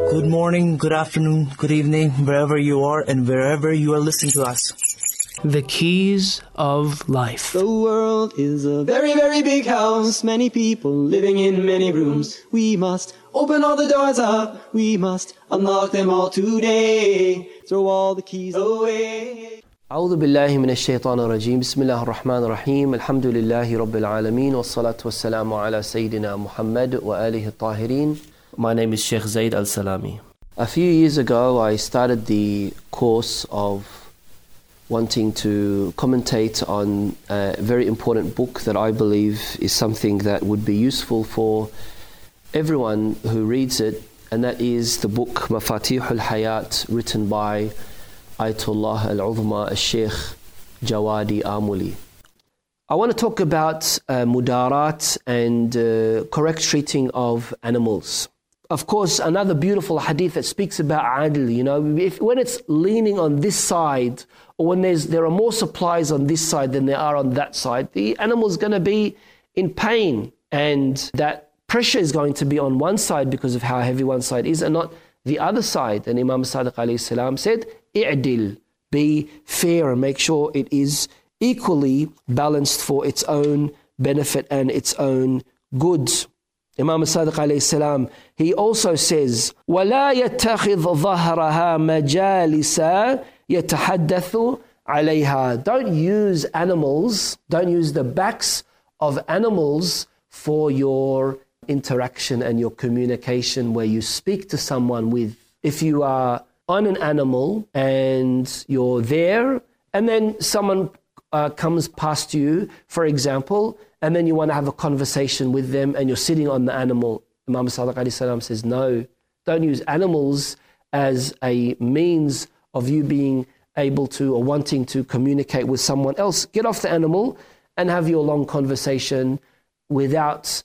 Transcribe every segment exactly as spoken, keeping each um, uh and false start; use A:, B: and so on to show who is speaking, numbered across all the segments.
A: Good morning, good afternoon, good evening, wherever you are and wherever you are listening to us.
B: The keys of life.
C: The world is a very, very big house. Many people living in many rooms. We must open all the doors up. We must unlock them all today. Throw all the keys away.
D: أعوذ بالله من الشيطان الرجيم بسم الله الرحمن الرحيم الحمد لله رب العالمين والصلاة والسلام على سيدنا محمد وآله الطاهرين. My name is Sheikh Zaid Al-Salami. A few years ago I started the course of wanting to commentate on a very important book that I believe is something that would be useful for everyone who reads it, and that is the book Mafatih al-Hayat, written by Ayatollah al-Uzma al-Sheikh Jawadi Amuli. I want to talk about uh, mudarat and uh, correct treating of animals. Of course, another beautiful hadith that speaks about adl, you know, if, when it's leaning on this side, or when there's, there are more supplies on this side than there are on that side, the animal's going to be in pain, and that pressure is going to be on one side because of how heavy one side is and not the other side. And Imam Sadiq alayhi salam said, i'dil, be fair and make sure it is equally balanced for its own benefit and its own goods. Imam Sadiq alayhi salam, he also says, وَلَا يَتَّخِذْ ظَهْرَهَا مَجَالِسًا يَتَحَدَّثُ عَلَيْهَا. Don't use animals, don't use the backs of animals for your interaction and your communication where you speak to someone with. If you are on an animal and you're there and then someone uh, comes past you, for example, and then you want to have a conversation with them and you're sitting on the animal, Imam Sadiq alayhi salam says, no, don't use animals as a means of you being able to or wanting to communicate with someone else. Get off the animal and have your long conversation without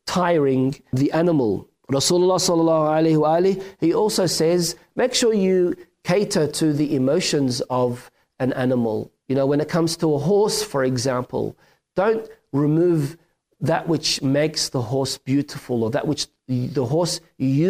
D: tiring the animal. Rasulullah sallallahu alayhi wa alayhi, he also says, make sure you cater to the emotions of an animal. You know, when it comes to a horse, for example, don't remove that which makes the horse beautiful or that which the horse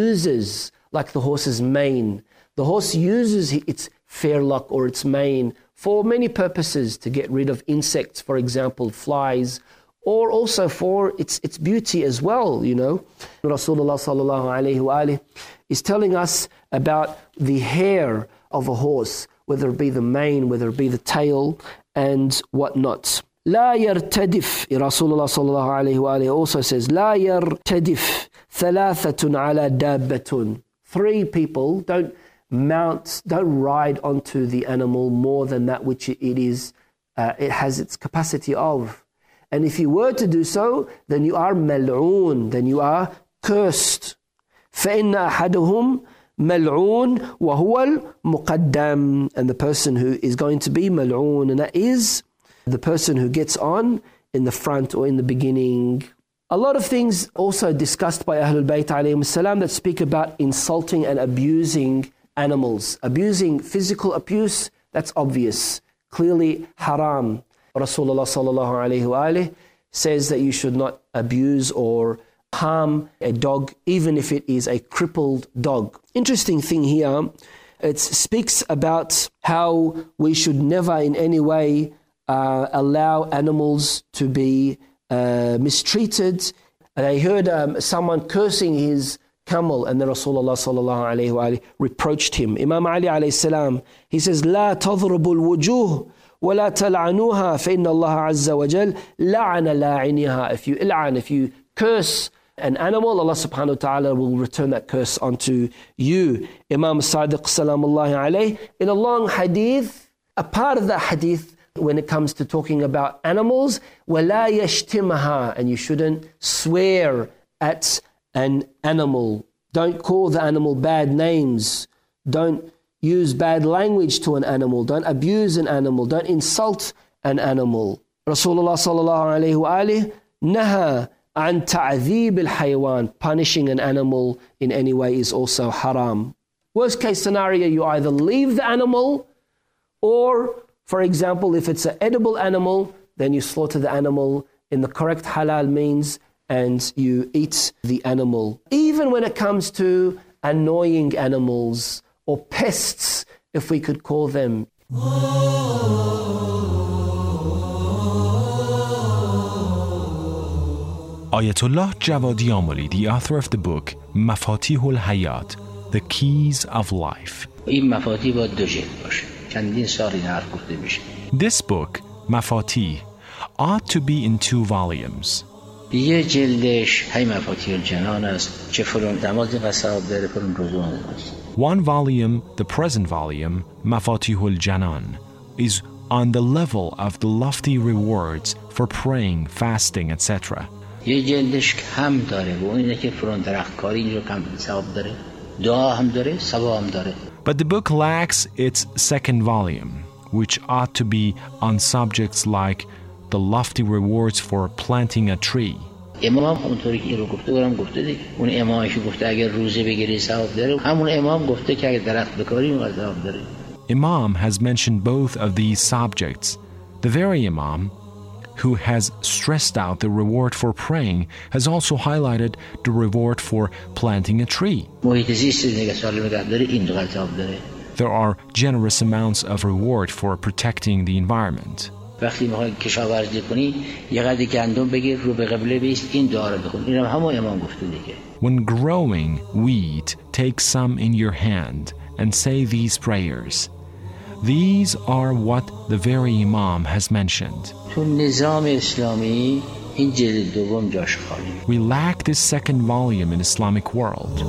D: uses, like the horse's mane. The horse uses its fairlock or its mane for many purposes, to get rid of insects, for example, flies, or also for its its beauty as well, you know. Rasulullah sallallahu alayhi wa alayhi is telling us about the hair of a horse, whether it be the mane, whether it be the tail, and whatnot. لا يرتدف, Rasulullah sallallahu alayhi wa alayhi also says, لا يرتدف ثلاثة على دابة. Three people don't mount, don't ride onto the animal more than that which it is, uh, it has its capacity of. And if you were to do so, then you are mal'oon, then you are cursed. فَإِنَّ أَحَدُهُمْ مَلْعُونَ وَهُوَ الْمُقَدَّمُ. And the person who is going to be mal'oon, and that is the person who gets on in the front or in the beginning. A lot of things also discussed by Ahlul Bayt alayhim salam that speak about insulting and abusing animals. Abusing, physical abuse, that's obvious, clearly haram. Rasulullah sallallahu alayhi wa alayhi says that you should not abuse or harm a dog, even if it is a crippled dog. Interesting thing here, it speaks about how we should never in any way uh, allow animals to be uh, mistreated. And I heard um, someone cursing his camel, and then Rasulullah sallallahu alayhi wa alayhi reproached him. Imam Ali alayhi salam, he says, لا تضرب الوجوه ولا تلعنوها فإن الله عز وجل لعن لاعنها. If you il'an, if you curse an animal, Allah subhanahu wa ta'ala will return that curse onto you. Imam Sadiq salamullahi alayhi, in a long hadith, a part of that hadith when it comes to talking about animals, وَلَا يَشْتِمَهَا, and you shouldn't swear at an animal. Don't call the animal bad names. Don't use bad language to an animal. Don't abuse an animal. Don't insult an animal. Rasulullah sallallahu alayhi wa alayhi naha an ta'adhib al-haywan. Punishing an animal in any way is also haram. Worst case scenario, you either leave the animal, or, for example, if it's an edible animal, then you slaughter the animal in the correct halal means and you eat the animal. Even when it comes to annoying animals or pests, if we could call them.
E: Ayatollah Javadi Amoli, the author of the book Mafatihul Hayat, The Keys of Life. This book, Mafatih, ought to be in two volumes. One volume, the present volume, Mafatihul Janan, is on the level of the lofty rewards for praying, fasting, et cetera.
F: یه جلدش کم داره و اون اینه که فرون درختکاری اینجا کم ثواب داره دعا هم داره ثواب هم داره.
E: But the book lacks its second volume, which ought to be on subjects like the lofty rewards for planting a tree.
F: امام اونطوری که این رو گفته برام گفته دیگه اون امامی که گفته اگر روزه بگیری ثواب داره همون امام گفته که اگر درخت بکاری اون ثواب داره.
E: Imam has mentioned both of these subjects. The very Imam who has stressed out the reward for praying has also highlighted the reward for planting a tree. There are generous amounts of reward for protecting the environment. When growing wheat, take some in your hand and say these prayers. These are what the very Imam has mentioned. We lack this second volume in Islamic world.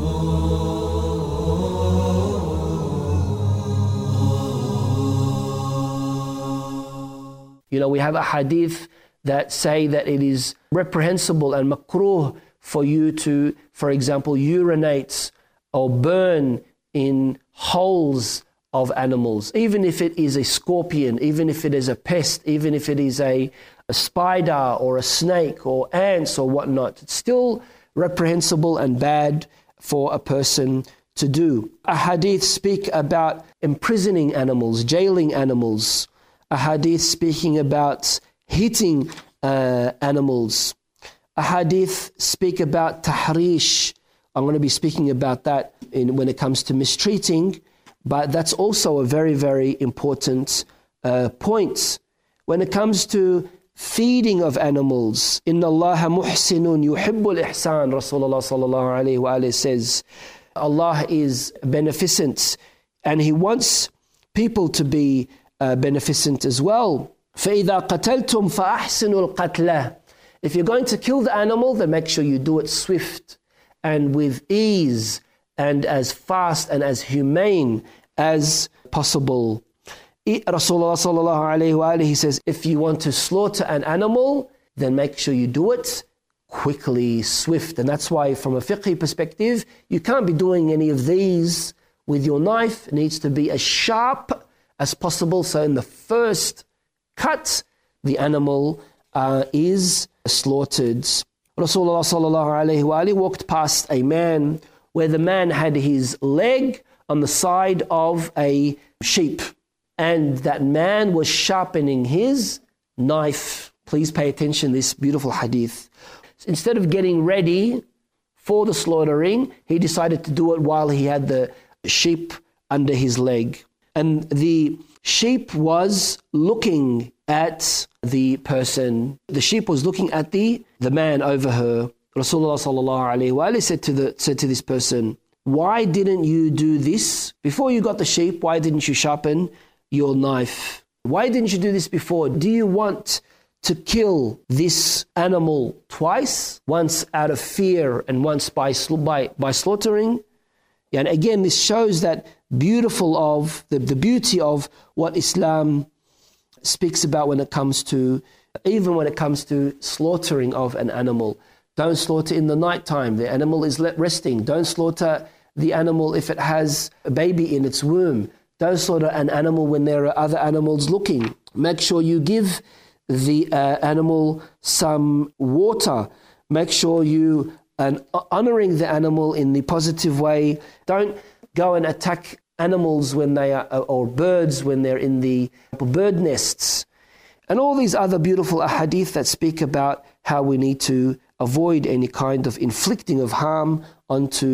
D: You know, we have a hadith that say that it is reprehensible and makruh for you to, for example, urinate or burn in holes of animals, even if it is a scorpion, even if it is a pest, even if it is a, a spider or a snake or ants or whatnot. It's still reprehensible and bad for a person to do. A hadith speak about imprisoning animals, jailing animals. A hadith speaking about hitting uh, animals. A hadith speak about tahrish. I'm going to be speaking about that in, when it comes to mistreating. But that's also a very, very important uh, point. When it comes to feeding of animals, Inna Allaha muhsinun yuhibbul ihsan, Rasulullah sallallahu alayhi wa alayhi says, Allah is beneficent and He wants people to be uh, beneficent as well. فَإِذَا قَتَلْتُمْ فَأَحْسِنُوا الْقَتْلَةِ. If you're going to kill the animal, then make sure you do it swift and with ease and as fast and as humane as possible. Rasulullah sallallahu alayhi wa alayhi says, if you want to slaughter an animal, then make sure you do it quickly, swift. And that's why from a fiqhi perspective, you can't be doing any of these with your knife. It needs to be as sharp as possible. So in the first cut, the animal uh, is slaughtered. Rasulullah sallallahu alayhi wa alayhi walked past a man where the man had his leg on the side of a sheep. And that man was sharpening his knife. Please pay attention to this beautiful hadith. Instead of getting ready for the slaughtering, he decided to do it while he had the sheep under his leg. And the sheep was looking at the person. The sheep was looking at the, the man over her. Rasulullah sallallahu alayhi wa alayhi said to the said to this person, why didn't you do this? Before you got the sheep, why didn't you sharpen your knife? Why didn't you do this before? Do you want to kill this animal twice? Once out of fear and once by by, by slaughtering? And again, this shows that beautiful of the, the beauty of what Islam speaks about when it comes to, even when it comes to slaughtering of an animal. Don't slaughter in the night time. The animal is resting. Don't slaughter the animal if it has a baby in its womb. Don't slaughter an animal when there are other animals looking. Make sure you give the uh, animal some water. Make sure you are honoring the animal in the positive way. Don't go and attack animals when they are, or birds when they're in the bird nests. And all these other beautiful ahadith that speak about how we need to avoid any kind of inflicting of harm onto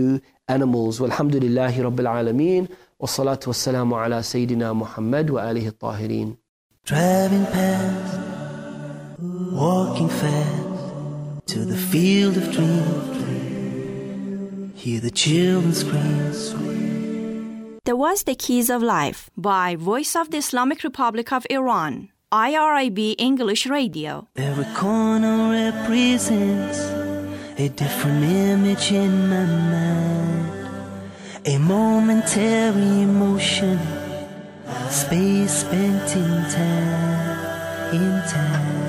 D: animals. Walhamdulillahi Rabbil Alameen. Wassalatu wassalamu ala Sayyidina Muhammad wa alihi at-tahirin.
A: Driving past, walking fast to the field of dreams. Hear the children scream.
G: That was The Keys of Life by Voice of the Islamic Republic of Iran, I R I B English Radio.
A: Every corner represents a different image in my mind. A momentary emotion, space spent in time, in time.